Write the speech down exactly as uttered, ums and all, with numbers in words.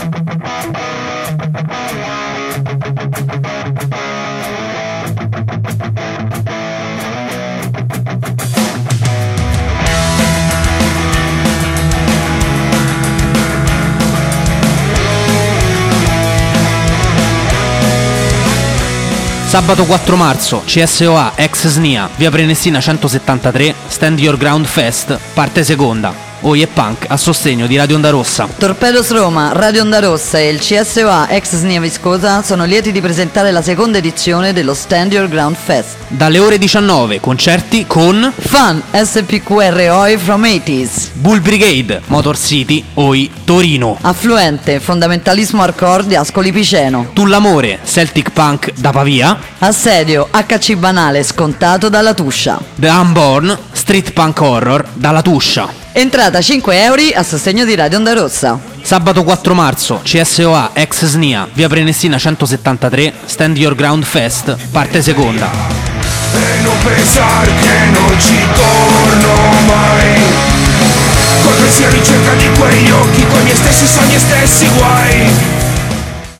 Sabato quattro marzo, C S O A ex S N I A, via Prenestina centosettantatré, Stand Your Ground Fest, parte seconda. Oi e Punk a sostegno di Radio Onda Rossa. Torpedos Roma, Radio Onda Rossa e il C S O A ex S N I A Viscosa sono lieti di presentare la seconda edizione dello Stand Your Ground Fest. Dalle ore diciannove, concerti con Fun, S P Q R Oi from eighties, Bull Brigade, Motor City, Oi, Torino, Affluente, Fondamentalismo Hardcore di Ascoli Piceno, Tullamore, Celtic Punk da Pavia, Assedio, H C Banale scontato dalla Tuscia, The Unborn, Street Punk Horror dalla Tuscia. Entrata cinque euro a sostegno di Radio Onda Rossa. Sabato quattro marzo, C S O A ex S N I A, via Prenestina centosettantatré, Stand Your Ground Fest, parte seconda. E non pensare che non ci torno mai, corrersi a ricerca di quegli occhi, coi miei stessi sogni e stessi guai.